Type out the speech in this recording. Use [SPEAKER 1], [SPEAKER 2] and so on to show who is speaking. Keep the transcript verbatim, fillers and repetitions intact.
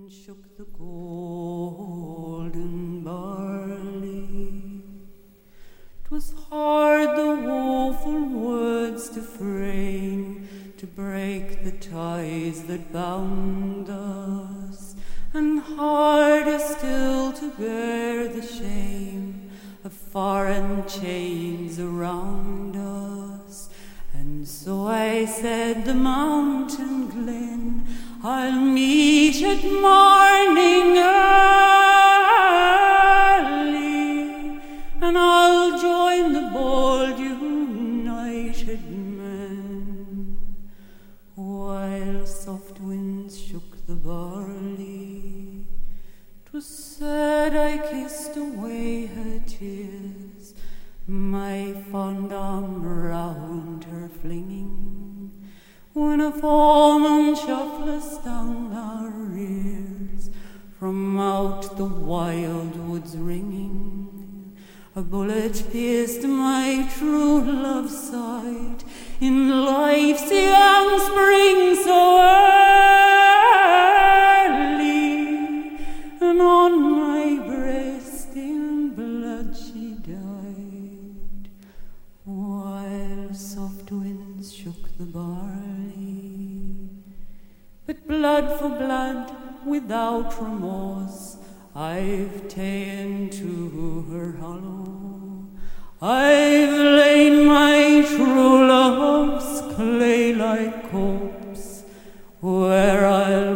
[SPEAKER 1] shook the golden barley. 'Twas hard the woeful words to frame, to break the ties that bound us, and harder still to bear the shame of foreign chains around us. And so I said, the mountain glen I'll meet at morning early, and I'll join the bold united men. While soft winds shook the barley, 'twas said I kissed away her tears, my fond arm round her flinging, when a foeman shuffles down our rears, from out the wild woods ringing. A bullet pierced my true love's side in life's young spring so early, and on my breast in blood she died, while soft winds shook the barley. But blood for blood, without remorse, I've ta'en to her hollow. I've laid my true love's clay-like corpse where I'll